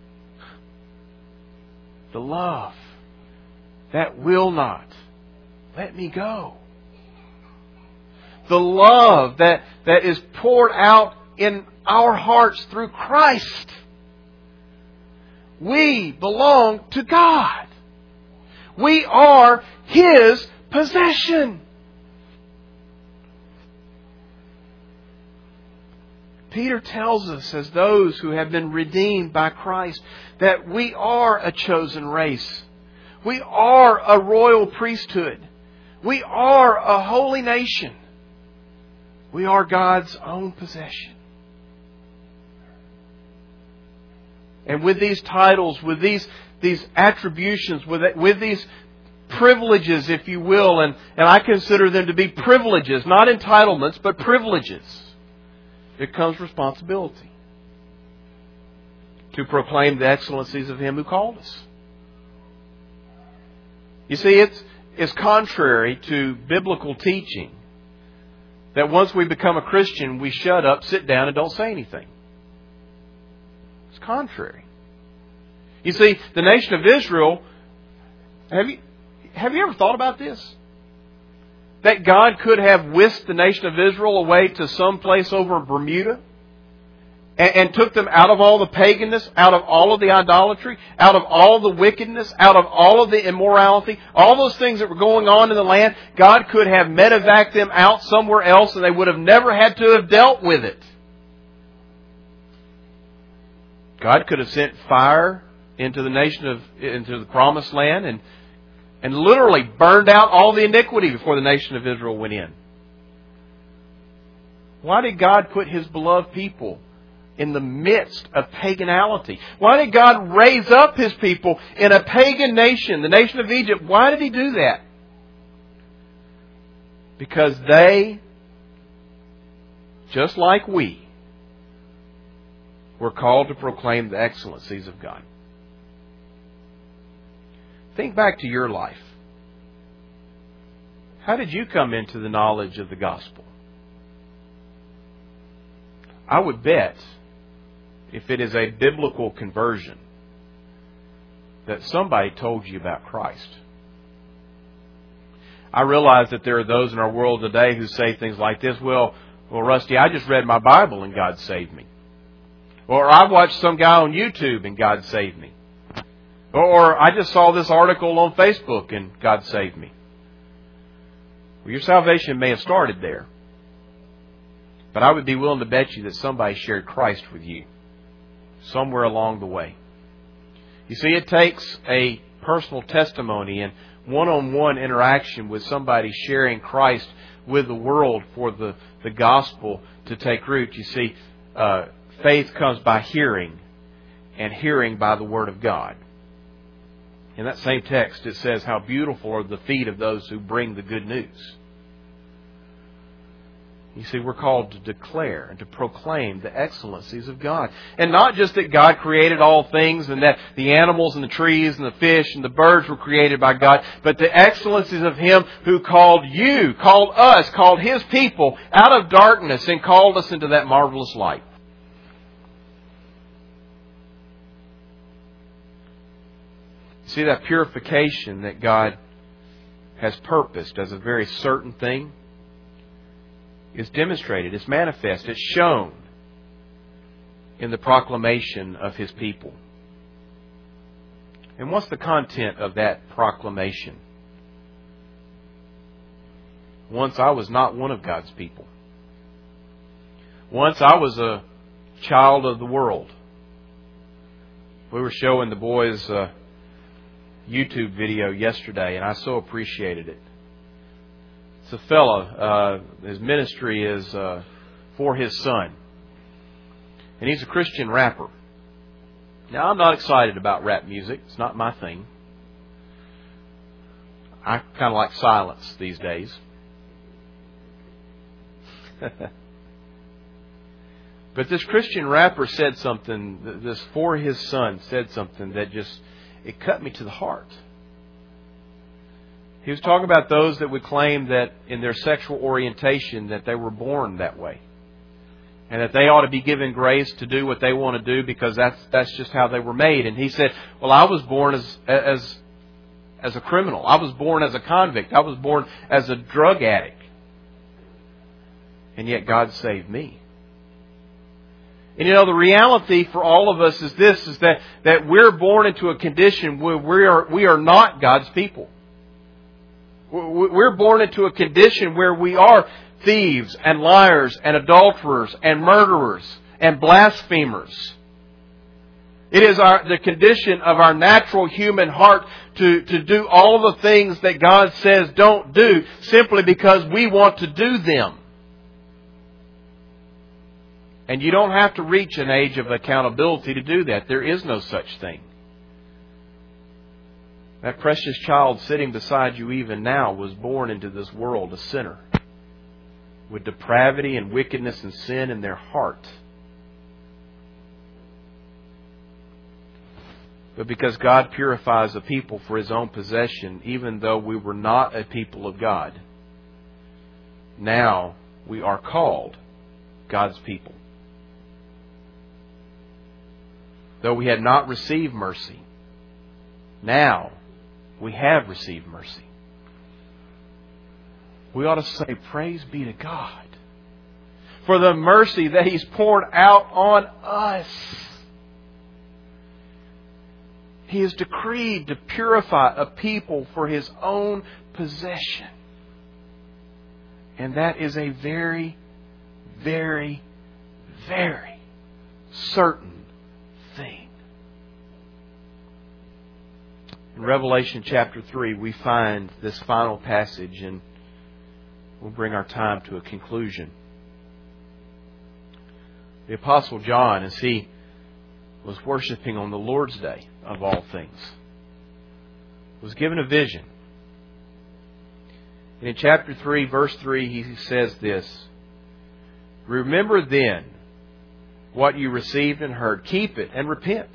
The love that will not let me go. The love that is poured out in our hearts through Christ. We belong to God. We are His possession. Peter tells us, as those who have been redeemed by Christ, that we are a chosen race. We are a royal priesthood. We are a holy nation. We are God's own possession. And with these titles, with these attributions, with these privileges, if you will, and I consider them to be privileges, not entitlements, but privileges, it comes responsibility to proclaim the excellencies of Him who called us. You see, it's contrary to biblical teaching that once we become a Christian, we shut up, sit down, and don't say anything. It's contrary. You see, the nation of Israel, have you ever thought about this? That God could have whisked the nation of Israel away to some place over Bermuda and took them out of all the paganness, out of all of the idolatry, out of all the wickedness, out of all of the immorality, all those things that were going on in the land. God could have medevaced them out somewhere else and they would have never had to have dealt with it. God could have sent fire into the promised land and literally burned out all the iniquity before the nation of Israel went in. Why did God put His beloved people in the midst of paganality? Why did God raise up His people in a pagan nation, the nation of Egypt? Why did He do that? Because they, just like we, were called to proclaim the excellencies of God. Think back to your life. How did you come into the knowledge of the gospel? I would bet, if it is a biblical conversion, that somebody told you about Christ. I realize that there are those in our world today who say things like this, well, Rusty, I just read my Bible and God saved me. Or I watched some guy on YouTube and God saved me. Or I just saw this article on Facebook and God saved me. Well, your salvation may have started there. But I would be willing to bet you that somebody shared Christ with you somewhere along the way. You see, it takes a personal testimony and one-on-one interaction with somebody sharing Christ with the world for the gospel to take root. You see, faith comes by hearing, and hearing by the Word of God. In that same text, it says, how beautiful are the feet of those who bring the good news. You see, we're called to declare and to proclaim the excellencies of God. And not just that God created all things and that the animals and the trees and the fish and the birds were created by God, but the excellencies of Him who called you, called us, called His people out of darkness and called us into that marvelous light. See, that purification that God has purposed as a very certain thing is demonstrated, it's manifest, it's shown in the proclamation of His people. And what's the content of that proclamation? Once I was not one of God's people. Once I was a child of the world. We were showing the boys YouTube video yesterday, and I so appreciated it. It's a fellow, his ministry is for his son. And he's a Christian rapper. Now, I'm not excited about rap music. It's not my thing. I kind of like silence these days. But this Christian rapper said something, this For His Son said something that just, it cut me to the heart. He was talking about those that would claim that in their sexual orientation that they were born that way. And that they ought to be given grace to do what they want to do because that's just how they were made. And he said, well, I was born as a criminal. I was born as a convict. I was born as a drug addict. And yet God saved me. And the reality for all of us is this, is that we're born into a condition where we are not God's people. We're born into a condition where we are thieves and liars and adulterers and murderers and blasphemers. It is the condition of our natural human heart to do all the things that God says don't do simply because we want to do them. And you don't have to reach an age of accountability to do that. There is no such thing. That precious child sitting beside you even now was born into this world a sinner, with depravity and wickedness and sin in their heart. But because God purifies a people for His own possession, even though we were not a people of God, now we are called God's people. Though we had not received mercy, now we have received mercy. We ought to say, praise be to God for the mercy that He's poured out on us. He has decreed to purify a people for His own possession. And that is a very, very, very certain thing. In Revelation chapter 3, we find this final passage, and we'll bring our time to a conclusion. The Apostle John, as he was worshiping on the Lord's Day of all things, was given a vision. And in chapter 3, verse 3, he says this: "Remember then what you received and heard. Keep it and repent.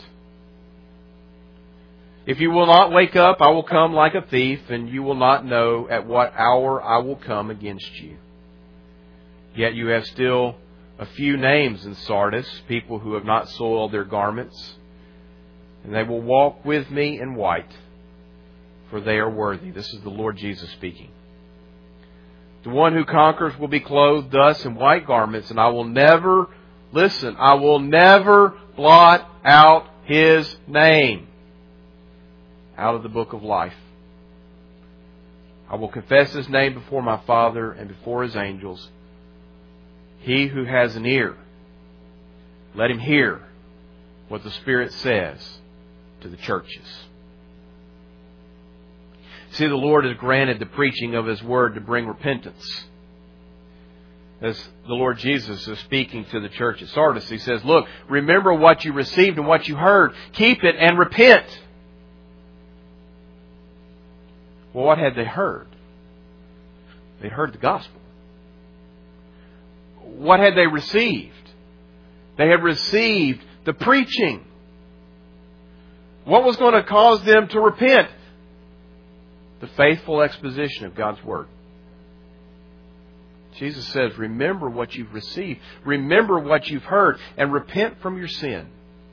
If you will not wake up, I will come like a thief, and you will not know at what hour I will come against you. Yet you have still a few names in Sardis, people who have not soiled their garments, and they will walk with me in white, for they are worthy." This is the Lord Jesus speaking. "The one who conquers will be clothed thus in white garments, and I will never, listen, I will never blot out his name out of the book of life. I will confess his name before my Father and before his angels. He who has an ear, let him hear what the Spirit says to the churches." See, the Lord has granted the preaching of His Word to bring repentance. As the Lord Jesus is speaking to the church at Sardis, He says, look, remember what you received and what you heard. Keep it and repent. Well, what had they heard? They heard the gospel. What had they received? They had received the preaching. What was going to cause them to repent? The faithful exposition of God's Word. Jesus says, remember what you've received. Remember what you've heard, and repent from your sin.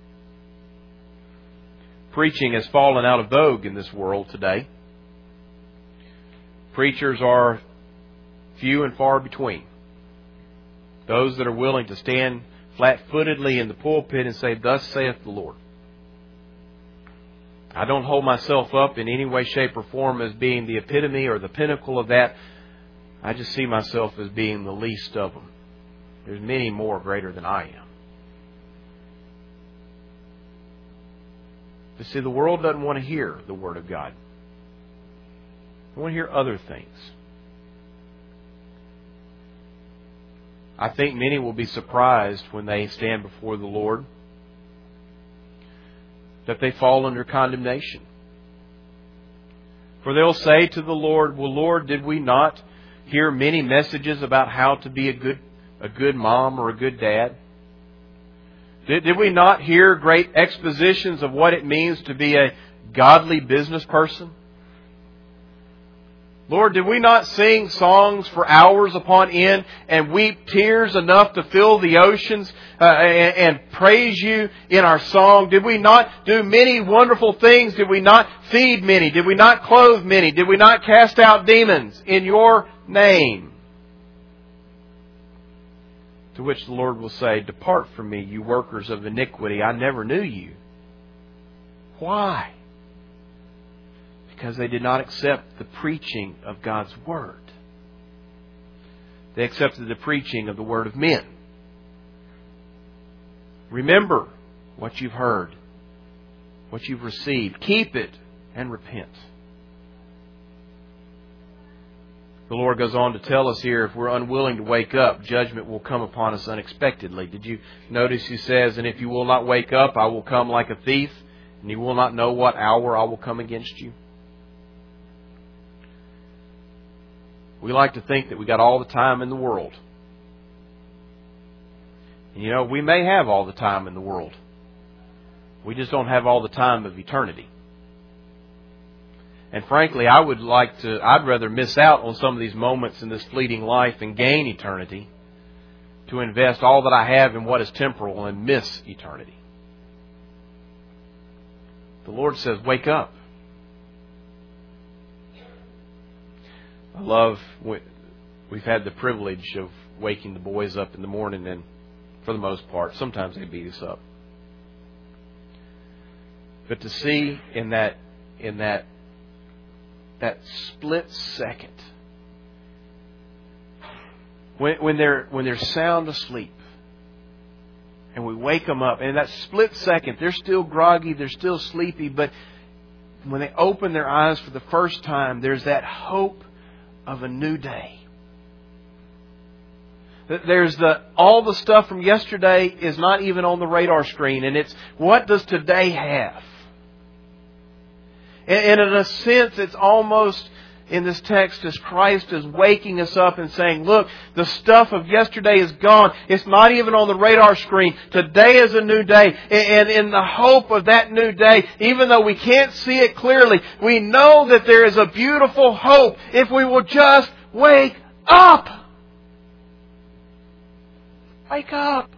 Preaching has fallen out of vogue in this world today. Preachers are few and far between. Those that are willing to stand flat-footedly in the pulpit and say, "Thus saith the Lord." I don't hold myself up in any way, shape, or form as being the epitome or the pinnacle of that. I just see myself as being the least of them. There's many more greater than I am. But see, the world doesn't want to hear the Word of God. They want to hear other things. I think many will be surprised when they stand before the Lord that they fall under condemnation. For they'll say to the Lord, well, Lord, did we not hear many messages about how to be a good mom or a good dad? Did we not hear great expositions of what it means to be a godly business person? Lord, did we not sing songs for hours upon end and weep tears enough to fill the oceans and praise You in our song? Did we not do many wonderful things? Did we not feed many? Did we not clothe many? Did we not cast out demons in Your name? To which the Lord will say, depart from me, you workers of iniquity. I never knew you. Why? Because they did not accept the preaching of God's Word. They accepted the preaching of the Word of men. Remember what you've heard, what you've received. Keep it and repent. The Lord goes on to tell us here, if we're unwilling to wake up, judgment will come upon us unexpectedly. Did you notice He says, and if you will not wake up, I will come like a thief, and you will not know what hour I will come against you? We like to think that we got all the time in the world. And you know, we may have all the time in the world. We just don't have all the time of eternity. And frankly, I'd rather miss out on some of these moments in this fleeting life and gain eternity to invest all that I have in what is temporal and miss eternity. The Lord says, wake up. I love, we've had the privilege of waking the boys up in the morning, and for the most part, sometimes they beat us up. But to see in that split second, when they're sound asleep, and we wake them up, and in that split second, they're still groggy, they're still sleepy, but when they open their eyes for the first time, there's that hope of a new day. There's all the stuff from yesterday is not even on the radar screen, and it's what does today have? And in a sense, it's almost in this text as Christ is waking us up and saying, look, the stuff of yesterday is gone. It's not even on the radar screen. Today is a new day. And in the hope of that new day, even though we can't see it clearly, we know that there is a beautiful hope if we will just wake up. Wake up.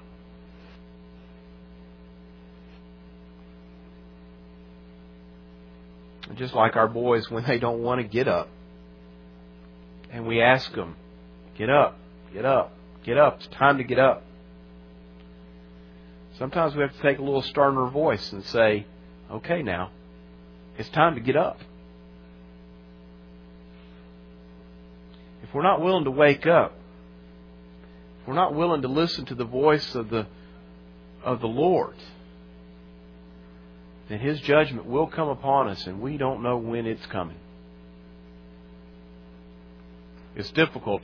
Just like our boys when they don't want to get up. And we ask them, get up, get up, get up. It's time to get up. Sometimes we have to take a little sterner voice and say, okay now, it's time to get up. If we're not willing to wake up, if we're not willing to listen to the voice of the Lord, then His judgment will come upon us, and we don't know when it's coming. It's difficult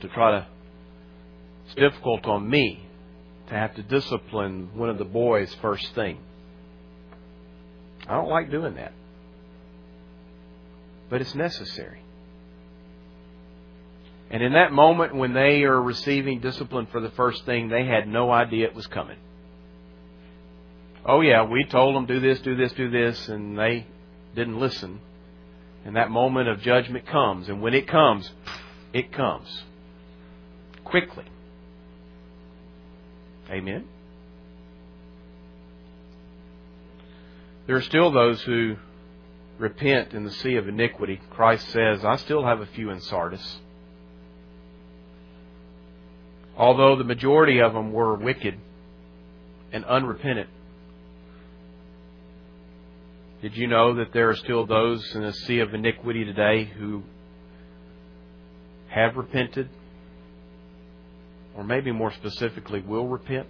on me to have to discipline one of the boys first thing. I don't like doing that. But it's necessary. And in that moment when they are receiving discipline for the first thing, they had no idea it was coming. Oh yeah, we told them do this, do this, do this, and they didn't listen. And that moment of judgment comes. And when it comes quickly. Amen? There are still those who repent in the sea of iniquity. Christ says, I still have a few in Sardis. Although the majority of them were wicked and unrepentant. Did you know that there are still those in the sea of iniquity today who have repented? Or maybe more specifically, will repent?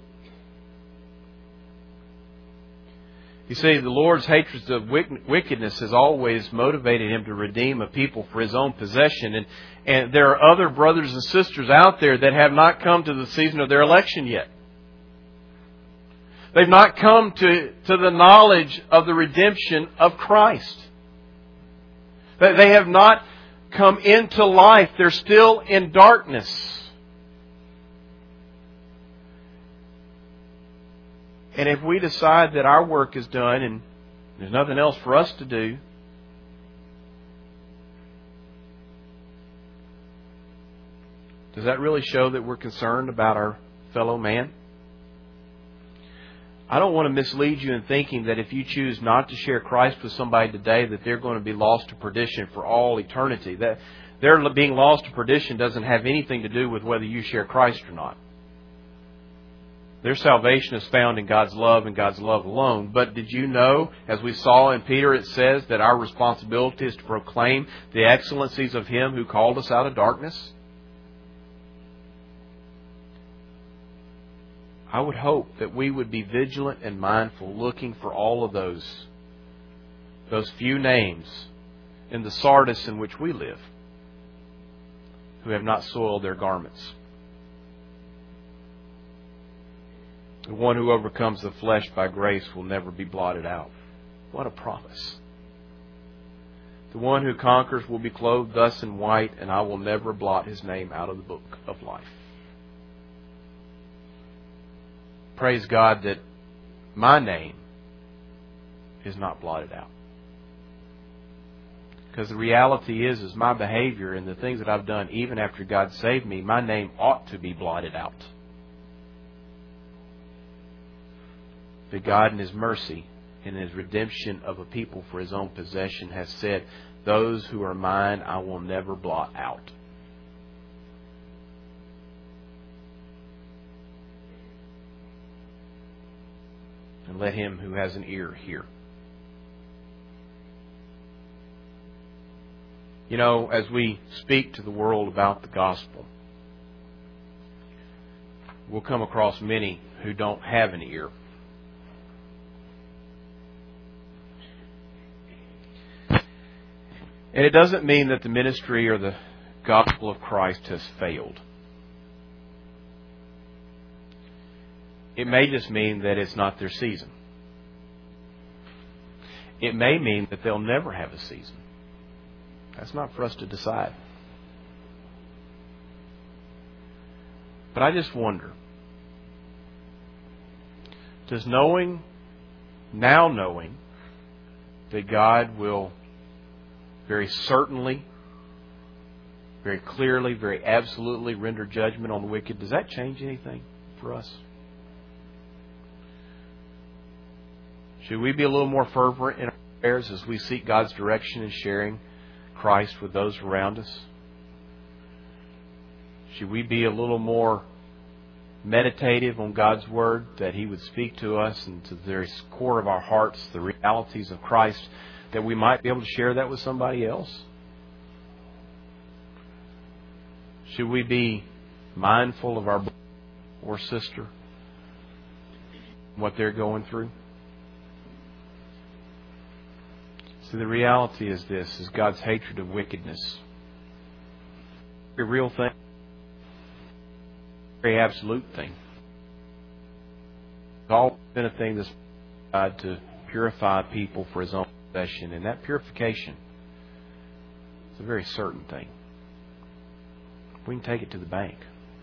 You see, the Lord's hatred of wickedness has always motivated Him to redeem a people for His own possession. And there are other brothers and sisters out there that have not come to the season of their election yet. They've not come to the knowledge of the redemption of Christ. They have not come into life. They're still in darkness. And if we decide that our work is done and there's nothing else for us to do, does that really show that we're concerned about our fellow man? I don't want to mislead you in thinking that if you choose not to share Christ with somebody today, that they're going to be lost to perdition for all eternity. That their being lost to perdition doesn't have anything to do with whether you share Christ or not. Their salvation is found in God's love and God's love alone. But did you know, as we saw in Peter, it says that our responsibility is to proclaim the excellencies of Him who called us out of darkness? I would hope that we would be vigilant and mindful, looking for all of those few names in the Sardis in which we live, who have not soiled their garments. The one who overcomes the flesh by grace will never be blotted out. What a promise. The one who conquers will be clothed thus in white, and I will never blot his name out of the book of life. Praise God that my name is not blotted out. Because the reality is my behavior and the things that I've done, even after God saved me, my name ought to be blotted out. But God in His mercy and in His redemption of a people for His own possession has said, those who are mine I will never blot out. And let him who has an ear hear. You know, as we speak to the world about the gospel, we'll come across many who don't have an ear. And it doesn't mean that the ministry or the gospel of Christ has failed. It may just mean that it's not their season. It may mean that they'll never have a season. That's not for us to decide. But I just wonder, does knowing that God will very certainly, very clearly, very absolutely render judgment on the wicked, does that change anything for us? Should we be a little more fervent in our prayers as we seek God's direction in sharing Christ with those around us? Should we be a little more meditative on God's Word, that He would speak to us and to the very core of our hearts the realities of Christ, that we might be able to share that with somebody else? Should we be mindful of our brother or sister, what they're going through? See, the reality is this, is God's hatred of wickedness. A real thing. A very absolute thing. It's always been a thing that's God to purify people for His own possession. And that purification is a very certain thing. We can take it to the bank.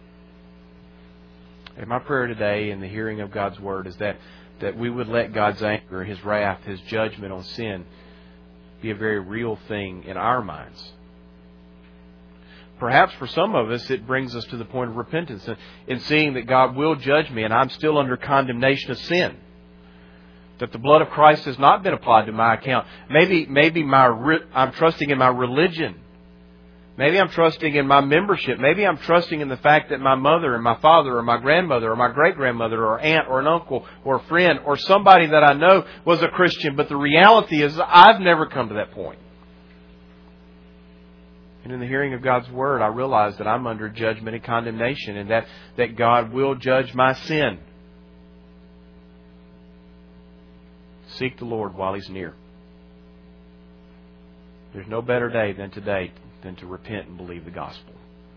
And my prayer today in the hearing of God's Word is that we would let God's anger, His wrath, His judgment on sin be a very real thing in our minds. Perhaps for some of us it brings us to the point of repentance in seeing that God will judge me and I'm still under condemnation of sin. That the blood of Christ has not been applied to my account. Maybe I'm trusting in my religion. Maybe I'm trusting in my membership. Maybe I'm trusting in the fact that my mother and my father or my grandmother or my great-grandmother or aunt or an uncle or a friend or somebody that I know was a Christian. But the reality is I've never come to that point. And in the hearing of God's Word, I realize that I'm under judgment and condemnation and that God will judge my sin. Seek the Lord while He's near. There's no better day than today than to repent and believe the gospel.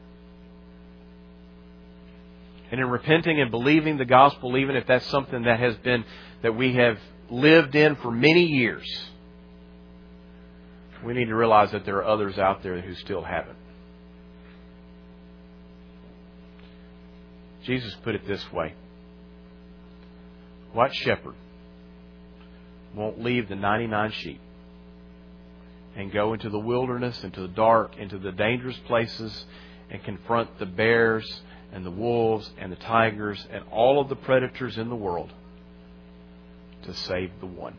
And in repenting and believing the gospel, even if that's something that we have lived in for many years, We need to realize that there are others out there who still haven't. Jesus put it this way. What shepherd won't leave the 99 sheep and go into the wilderness, into the dark, into the dangerous places, and confront the bears and the wolves and the tigers and all of the predators in the world to save the one?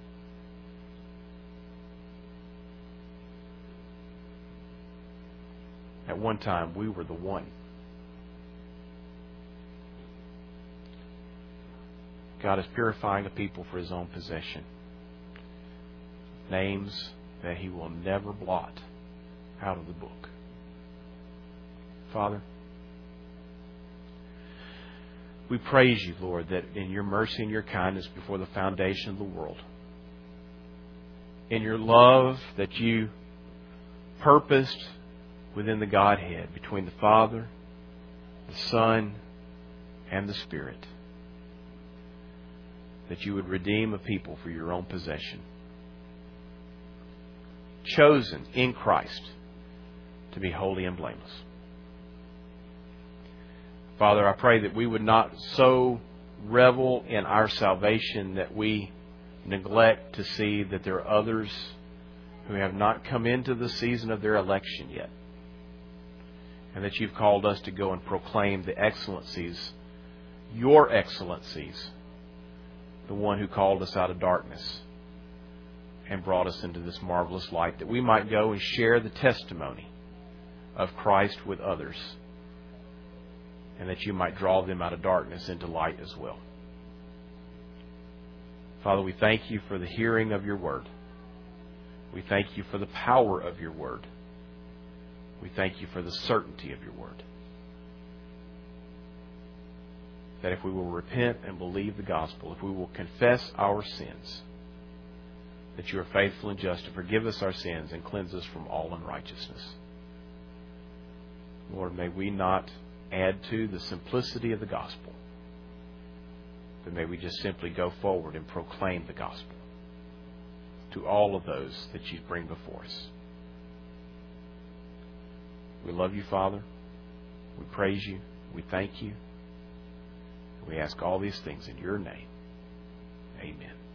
At one time, we were the one. God is purifying a people for His own possession. Names that He will never blot out of the book. Father, we praise You, Lord, that in Your mercy and Your kindness before the foundation of the world, in Your love that You purposed within the Godhead, between the Father, the Son, and the Spirit, that You would redeem a people for Your own possession, chosen in Christ to be holy and blameless. Father, I pray that we would not so revel in our salvation that we neglect to see that there are others who have not come into the season of their election yet, and that You've called us to go and proclaim the excellencies, Your excellencies, the one who called us out of darkness and brought us into this marvelous light, that we might go and share the testimony of Christ with others, and that You might draw them out of darkness into light as well. Father, we thank You for the hearing of Your word. We thank You for the power of Your word. We thank You for the certainty of Your word. That if we will repent and believe the gospel, if we will confess our sins, that You are faithful and just to forgive us our sins and cleanse us from all unrighteousness. Lord, may we not add to the simplicity of the gospel, but may we just simply go forward and proclaim the gospel to all of those that You bring before us. We love You, Father. We praise You. We thank You. We ask all these things in Your name. Amen.